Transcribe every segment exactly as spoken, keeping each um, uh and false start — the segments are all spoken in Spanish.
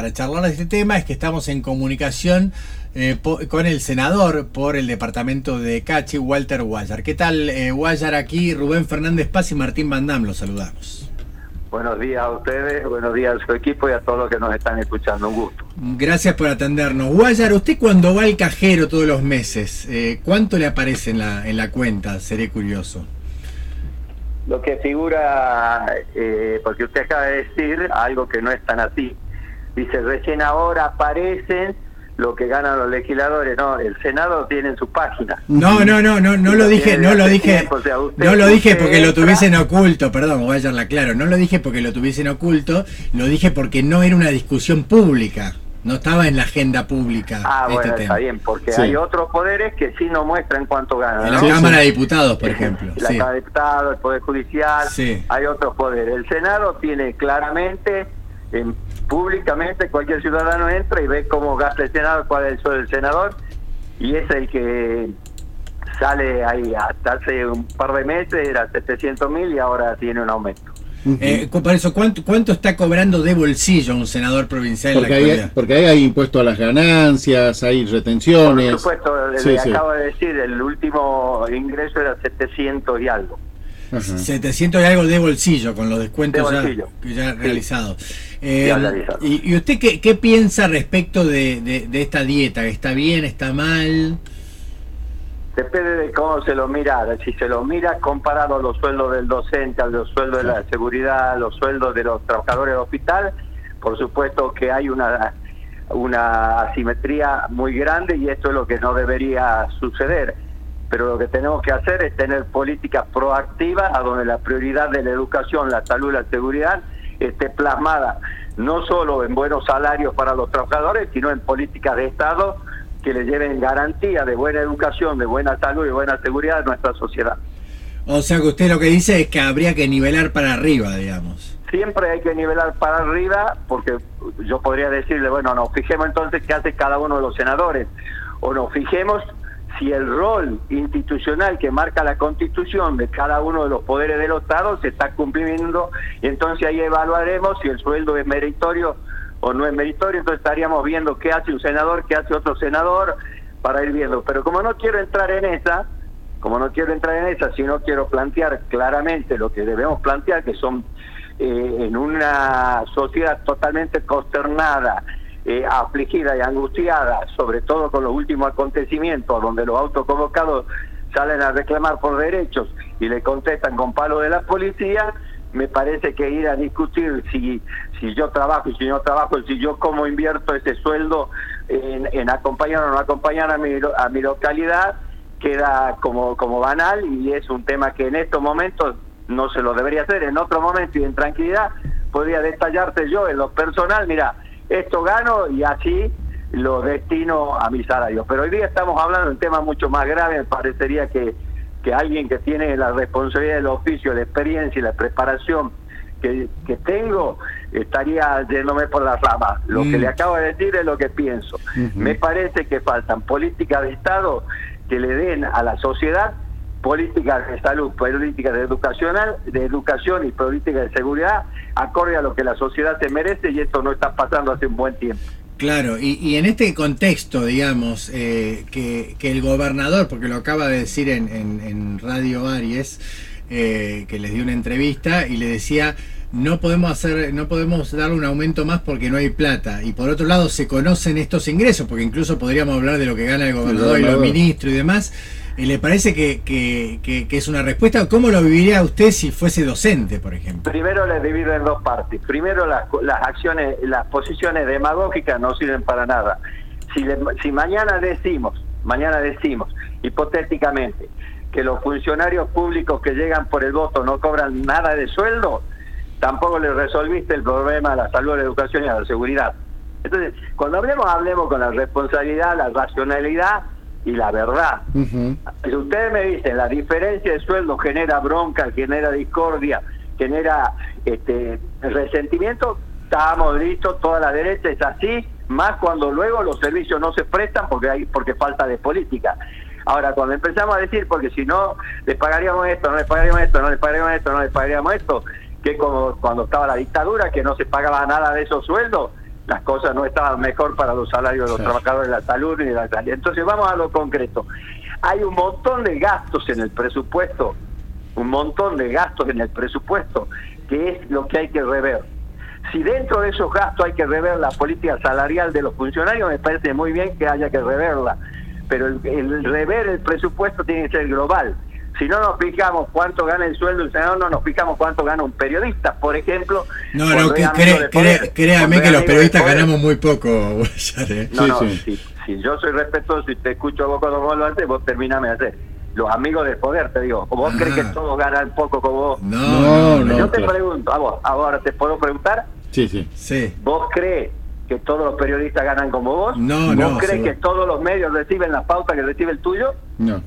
para charlar de este tema es que estamos en comunicación eh, po, con el senador por el departamento de Cachi, Walter Guayar. ¿Qué tal, eh, Guayar? Aquí Rubén Fernández Paz y Martín Van Dam, los saludamos. Buenos días a ustedes, buenos días a su equipo y a todos los que nos están escuchando. Un gusto. Gracias por atendernos. Guayar, usted cuando va al cajero todos los meses, eh, ¿cuánto le aparece en la, en la cuenta? Seré curioso. Lo que figura, eh, porque usted acaba de decir algo que no es tan así. Dice, recién ahora aparecen lo que ganan los legisladores. No, el Senado tiene en su página. No, no, no, no, no lo dije, no lo dije, o sea, usted, no lo dije porque lo tuviesen oculto, perdón, Guayar, la aclaro, no lo dije porque lo tuviesen oculto, lo dije porque no era una discusión pública. No estaba en la agenda pública. Ah, este bueno, tema. Está bien, porque sí. hay otros poderes que sí no muestran cuánto ganan. En la ¿no? Cámara de Diputados, por ejemplo. La sí. Cámara de Diputados, el Poder Judicial, sí. Hay otros poderes. El Senado tiene claramente, en, públicamente, cualquier ciudadano entra y ve cómo gasta el Senado, cuál es el sueldo del senador, y es el que sale ahí. Hasta hace un par de meses era setecientos mil y ahora tiene un aumento. Eh, por eso, ¿cuánto, ¿cuánto está cobrando de bolsillo un senador provincial porque en la actualidad? Hay, porque ahí hay impuesto a las ganancias, hay retenciones. Por supuesto, sí, le sí. acabo de decir, el último ingreso era setecientos y algo. Ajá. setecientos y algo de bolsillo, con los descuentos de ya, ya sí. realizados. Eh, ya realizado. y, ¿Y usted qué, qué piensa respecto de, de, de esta dieta? ¿Está bien, está mal? Depende de cómo se lo mira. Si se lo mira comparado a los sueldos del docente, a los sueldos de la seguridad, a los sueldos de los trabajadores del hospital, por supuesto que hay una, una asimetría muy grande y esto es lo que no debería suceder. Pero lo que tenemos que hacer es tener políticas proactivas a donde la prioridad de la educación, la salud y la seguridad esté plasmada no solo en buenos salarios para los trabajadores, sino en políticas de Estado que le lleven garantía de buena educación, de buena salud y buena seguridad a nuestra sociedad. O sea que usted lo que dice es que habría que nivelar para arriba, digamos. Siempre hay que nivelar para arriba, porque yo podría decirle, bueno, nos fijemos entonces qué hace cada uno de los senadores, o nos fijemos si el rol institucional que marca la Constitución de cada uno de los poderes del Estado se está cumpliendo, y entonces ahí evaluaremos si el sueldo es meritorio o no es meritorio. Entonces estaríamos viendo qué hace un senador, qué hace otro senador, para ir viendo. Pero como no quiero entrar en esa, como no quiero entrar en esa, sino quiero plantear claramente lo que debemos plantear, que son eh, en una sociedad totalmente consternada, eh, afligida y angustiada, sobre todo con los últimos acontecimientos, donde los autoconvocados salen a reclamar por derechos y le contestan con palo de la policía. Me parece que ir a discutir si si yo trabajo y si no trabajo, si yo cómo invierto ese sueldo en, en acompañar o no acompañar a mi, a mi localidad, queda como, como banal, y es un tema que en estos momentos no se lo debería hacer. En otro momento y en tranquilidad podría detallarte yo en lo personal, mira, esto gano y así lo destino a mi salario. Pero hoy día estamos hablando de un tema mucho más grave. Me parecería que que alguien que tiene la responsabilidad del oficio, la experiencia y la preparación que, que tengo, estaría yéndome por las ramas. Lo mm. que le acabo de decir es lo que pienso. Uh-huh. Me parece que faltan políticas de Estado que le den a la sociedad políticas de salud, políticas de educacional, de educación y políticas de seguridad acorde a lo que la sociedad se merece, y esto no está pasando hace un buen tiempo. Claro, y, y en este contexto, digamos, eh, que, que el gobernador, porque lo acaba de decir en, en, en Radio Aries, eh, que les dio una entrevista y le decía, no podemos hacer, no podemos darle un aumento más porque no hay plata. Y por otro lado se conocen estos ingresos, porque incluso podríamos hablar de lo que gana el gobernador, el gobernador. y los ministros y demás. ¿Le parece que, que, que, que es una respuesta? ¿Cómo lo viviría usted si fuese docente, por ejemplo? Primero le divido en dos partes. Primero, las, las acciones, las posiciones demagógicas no sirven para nada. Si, le, si mañana decimos, mañana decimos, hipotéticamente, que los funcionarios públicos que llegan por el voto no cobran nada de sueldo, tampoco le resolviste el problema de la salud, la educación y la seguridad. Entonces, cuando hablemos, hablemos con la responsabilidad, la racionalidad y la verdad. Uh-huh. Si ustedes me dicen la diferencia de sueldo genera bronca, genera discordia, genera este resentimiento, estamos listos, toda la derecha es así, más cuando luego los servicios no se prestan porque hay porque falta de política. Ahora, cuando empezamos a decir, porque si no les pagaríamos esto, no les pagaríamos esto, no les pagaríamos esto, no les pagaríamos esto, que como cuando estaba la dictadura, que no se pagaba nada de esos sueldos, las cosas no estaban mejor para los salarios de los Claro. trabajadores de la salud y de la sanidad. Entonces vamos a lo concreto. Hay un montón de gastos en el presupuesto, un montón de gastos en el presupuesto, que es lo que hay que rever. Si dentro de esos gastos hay que rever la política salarial de los funcionarios, me parece muy bien que haya que reverla, pero el, el rever el presupuesto tiene que ser global. Si no nos fijamos cuánto gana el sueldo del senador, no nos fijamos cuánto gana un periodista, por ejemplo. No, no, que cre, cre, créame que los periodistas ganamos muy poco, Guayar, ¿eh? No, Sí, no, sí. Si, si yo soy respetuoso y te escucho a vos cuando vos lo haces, vos terminame de hacer. Los amigos del poder, te digo. ¿O vos Ah. crees que todos ganan poco como vos? No, No, no, no. yo no, te claro. pregunto, a vos, ahora te puedo preguntar, Sí, sí. Sí. ¿vos crees que todos los periodistas ganan como vos? No, ¿Vos no, crees seguro. que todos los medios reciben la pauta que recibe el tuyo? No.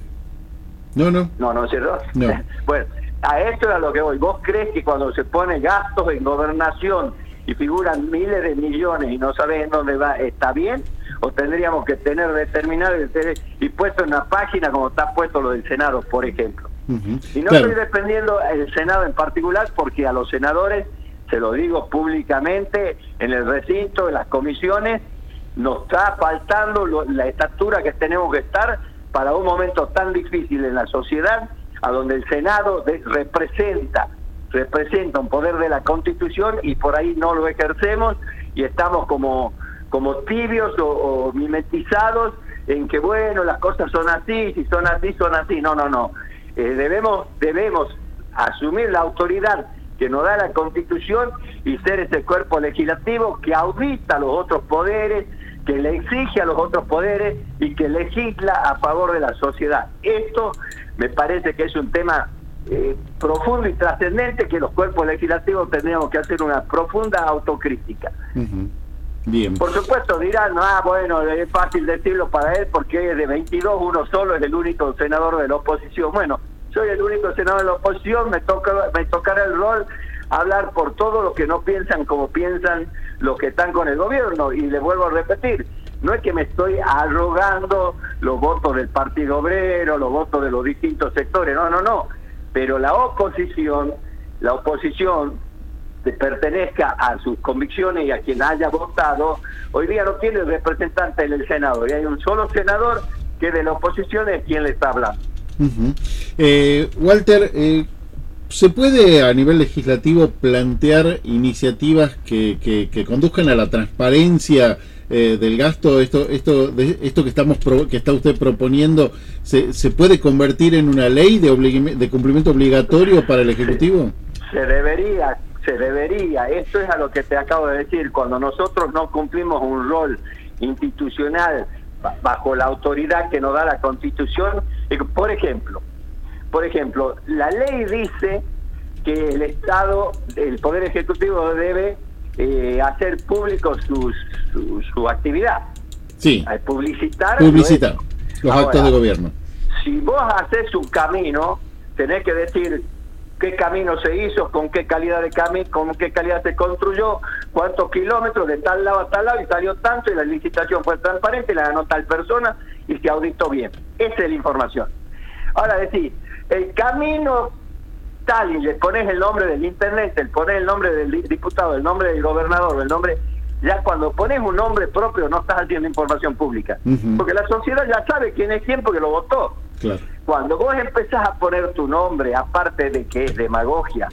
No, no. No, no es cierto. No. Bueno, a esto era lo que voy. ¿Vos crees que cuando se pone gastos en gobernación y figuran miles de millones y no sabes en dónde va, está bien? ¿O tendríamos que tener determinado y puesto en una página como está puesto lo del Senado, por ejemplo? Uh-huh. Y no Claro. estoy defendiendo el Senado en particular porque a los senadores, se lo digo públicamente, en el recinto, en las comisiones, nos está faltando lo, la estatura que tenemos que estar para un momento tan difícil en la sociedad, a donde el Senado de, representa, representa un poder de la Constitución y por ahí no lo ejercemos y estamos como, como tibios o, o mimetizados en que bueno, las cosas son así, si son así, son así. No, no, no. Eh, debemos, debemos asumir la autoridad que nos da la Constitución y ser ese cuerpo legislativo que audita a los otros poderes, que le exige a los otros poderes y que legisla a favor de la sociedad. Esto me parece que es un tema eh, profundo y trascendente que los cuerpos legislativos tendríamos que hacer una profunda autocrítica. Uh-huh. Bien. Por supuesto dirán, ah, bueno, es fácil decirlo para él porque de veintidós uno solo es el único senador de la oposición. Bueno, soy el único senador de la oposición, me toca me tocará el rol hablar por todos los que no piensan como piensan los que están con el gobierno. Y les vuelvo a repetir, no es que me estoy arrogando los votos del Partido Obrero, los votos de los distintos sectores, no, no, no. Pero la oposición, la oposición que pertenezca a sus convicciones y a quien haya votado, hoy día no tiene representante en el Senado, y hay un solo senador que de la oposición es quien le está hablando. Uh-huh. eh, Walter, eh, ¿se puede a nivel legislativo plantear iniciativas que, que, que conduzcan a la transparencia eh, del gasto? Esto esto de, esto que estamos pro, que está usted proponiendo, ¿se, se puede convertir en una ley de, oblig, de cumplimiento obligatorio para el Ejecutivo? Se, se debería, se debería. Esto es a lo que te acabo de decir. Cuando nosotros no cumplimos un rol institucional bajo la autoridad que nos da la Constitución, por ejemplo, por ejemplo, la ley dice que el Estado, el Poder Ejecutivo debe eh, hacer público su, su, su actividad. Sí. Al publicitar, Publicitar los Ahora, actos de gobierno. Si vos haces un camino, tenés que decir qué camino se hizo, con qué calidad de camino, con qué calidad se construyó, cuántos kilómetros de tal lado a tal lado y salió tanto y la licitación fue transparente, la ganó tal persona y se auditó bien. Esa es la información. Ahora decir, el camino tal y le pones el nombre del intendente, le pones el nombre del diputado, el nombre del gobernador, el nombre... Ya cuando pones un nombre propio no estás haciendo información pública. Uh-huh. Porque la sociedad ya sabe quién es quién porque lo votó. Claro. Cuando vos empezás a poner tu nombre, aparte de que es demagogia,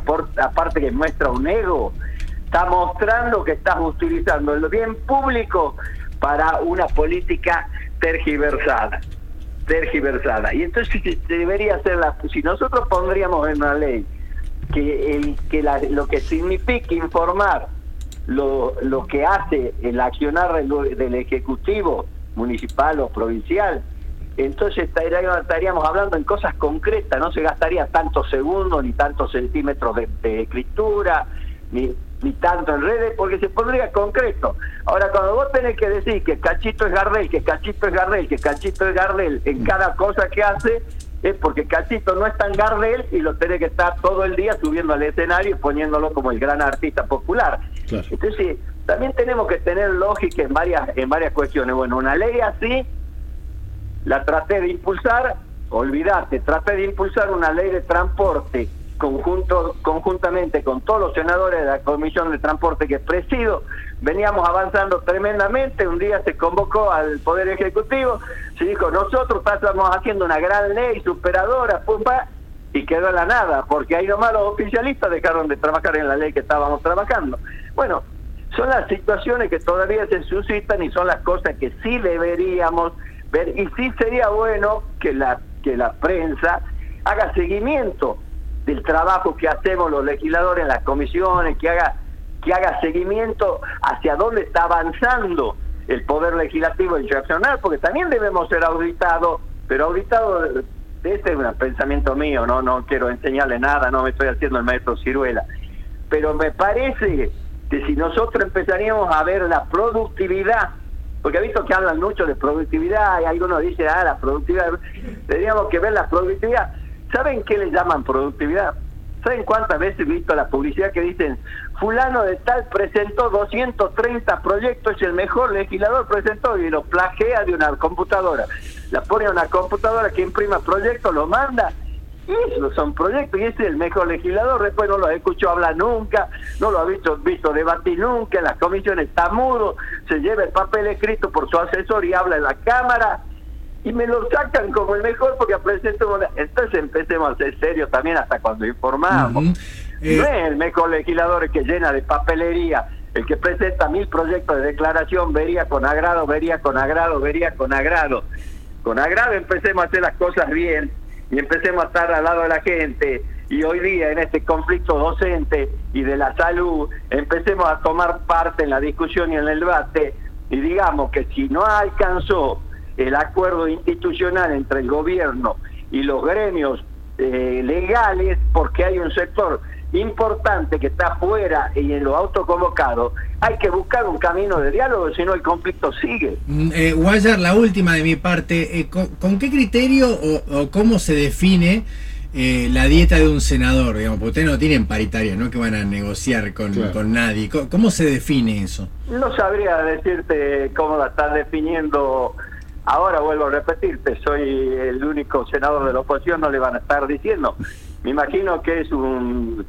aparte que muestra un ego, está mostrando que estás utilizando el bien público para una política tergiversada. tergiversada. Y entonces debería ser la... Si nosotros pondríamos en una ley que, el, que la, lo que significa informar lo, lo que hace el accionar del, del Ejecutivo municipal o provincial, entonces estaríamos, estaríamos hablando en cosas concretas, no se gastaría tantos segundos ni tantos centímetros de, de escritura, ni, ni tanto en redes, porque se pondría concreto. Ahora, cuando vos tenés que decir que Cachito es Gardel, que Cachito es Gardel, que Cachito es Gardel en cada cosa que hace, es porque Cachito no es tan Gardel y lo tenés que estar todo el día subiendo al escenario y poniéndolo como el gran artista popular. Claro. Entonces, también tenemos que tener lógica en varias, en varias cuestiones. Bueno, una ley así la traté de impulsar, olvídate, traté de impulsar una ley de transporte conjunto, conjuntamente con todos los senadores de la Comisión de Transporte que presido, veníamos avanzando tremendamente. Un día se convocó al Poder Ejecutivo, se dijo, nosotros estamos haciendo una gran ley superadora, pum, pa, y quedó en la nada, porque ahí nomás los oficialistas dejaron de trabajar en la ley que estábamos trabajando. Bueno, son las situaciones que todavía se suscitan y son las cosas que sí deberíamos ver, y sí sería bueno que la, que la prensa haga seguimiento del trabajo que hacemos los legisladores en las comisiones, que haga que haga seguimiento hacia dónde está avanzando el Poder Legislativo Nacional, porque también debemos ser auditados, pero auditados, este es un pensamiento mío, no no quiero enseñarle nada, no me estoy haciendo el maestro Ciruela, pero me parece que si nosotros empezaríamos a ver la productividad, porque he visto que hablan mucho de productividad y algunos dicen, ah, la productividad, tendríamos que ver la productividad. ¿Saben qué le llaman productividad? ¿Saben cuántas veces he visto la publicidad que dicen, fulano de tal presentó doscientos treinta proyectos, es el mejor legislador, presentó, y lo plagia de una computadora? La pone a una computadora que imprima proyectos, lo manda, y esos son proyectos, y ese es el mejor legislador. Después no lo escucho hablar nunca, no lo ha visto, visto debatir nunca, en las comisiones está mudo, se lleva el papel escrito por su asesor y habla en la Cámara, y me lo sacan como el mejor porque presento una... Entonces empecemos a ser serios también hasta cuando informamos. Uh-huh. eh... No es el mejor legislador el que llena de papelería, el que presenta mil proyectos de declaración, vería con agrado, vería con agrado, vería con agrado. Con agrado empecemos a hacer las cosas bien y empecemos a estar al lado de la gente, y hoy día en este conflicto docente y de la salud empecemos a tomar parte en la discusión y en el debate, y digamos que si no alcanzó el acuerdo institucional entre el gobierno y los gremios eh, legales, porque hay un sector importante que está afuera y en lo autoconvocado, hay que buscar un camino de diálogo, si no el conflicto sigue. Eh, Guayar, la última de mi parte, eh, ¿con, ¿con qué criterio o, o cómo se define eh, la dieta de un senador? Digamos, porque ustedes no tienen paritaria, ¿no? Que van a negociar con, claro. con nadie. ¿Cómo, ¿Cómo se define eso? No sabría decirte cómo la están definiendo. Ahora vuelvo a repetirte, soy el único senador de la oposición, no le van a estar diciendo. Me imagino que es un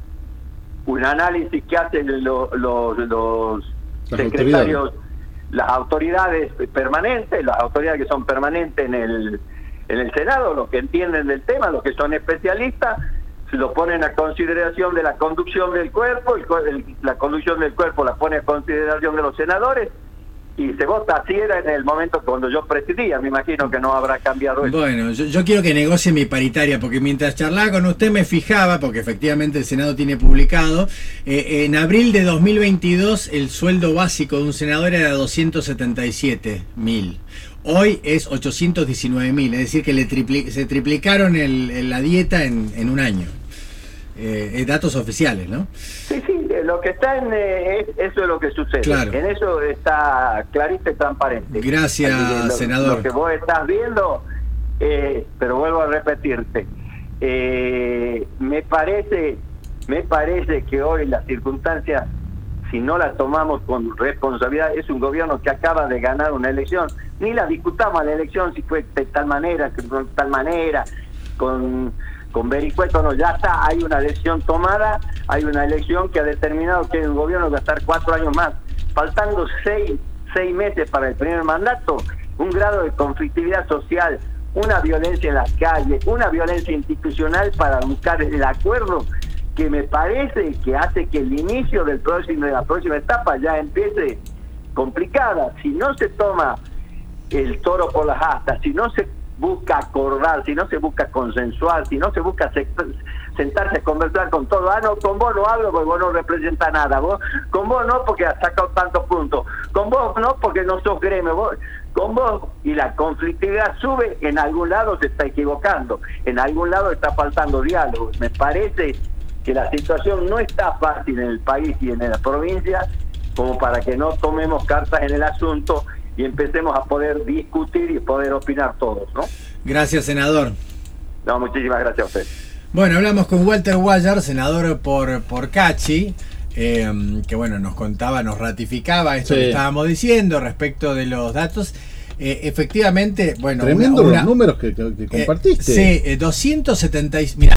un análisis que hacen lo, lo, los las secretarios, autoridades. las autoridades permanentes, las autoridades que son permanentes en el en el Senado, los que entienden del tema, los que son especialistas, lo ponen a consideración de la conducción del cuerpo, el, el, la conducción del cuerpo la pone a consideración de los senadores, y se vota. Así era en el momento cuando yo presidía, me imagino que no habrá cambiado eso. Bueno, yo, yo quiero que negocie mi paritaria, porque mientras charlaba con usted me fijaba, porque efectivamente el Senado tiene publicado, eh, en abril de dos mil veintidós el sueldo básico de un senador era doscientos setenta y siete mil. Hoy es ochocientos diecinueve mil, es decir que le tripli se triplicaron el, el, la dieta en, en un año. Eh, datos oficiales, ¿no? Sí, sí, lo que está en eh, es, eso es lo que sucede. Claro. En eso está clarito y transparente. Gracias, Así, lo, senador. Lo que vos estás viendo, eh, pero vuelvo a repetirte, eh, me parece, me parece que hoy las circunstancias, si no las tomamos con responsabilidad, es un gobierno que acaba de ganar una elección. Ni la discutamos la elección si fue de tal manera, de tal manera, con con vericueto, no, ya está, hay una elección tomada, hay una elección que ha determinado que el gobierno va a estar cuatro años más, faltando seis, seis meses para el primer mandato, un grado de conflictividad social, una violencia en las calles, una violencia institucional para buscar el acuerdo, que me parece que hace que el inicio del próximo, de la próxima etapa ya empiece complicada. Si no se toma el toro por las astas, si no se busca acordar, si no se busca consensuar, si no se busca sentarse a conversar con todo, ah, no, con vos no hablo porque vos no representás nada, vos, con vos no porque has sacado tantos puntos, con vos no porque no sos gremio, vos, con vos, y la conflictividad sube, en algún lado se está equivocando, en algún lado está faltando diálogo. Me parece que la situación no está fácil en el país y en la provincia como para que no tomemos cartas en el asunto y empecemos a poder discutir y poder opinar todos, ¿no? Gracias, senador. No, muchísimas gracias a usted. Bueno, hablamos con Walter Guayar, senador por, por Cachi, eh, que bueno, nos contaba, nos ratificaba esto sí. que estábamos diciendo respecto de los datos. Eh, efectivamente, bueno... Tremendo una, una, los números que, que, que compartiste. Eh, sí, eh, doscientos setenta y... Mira,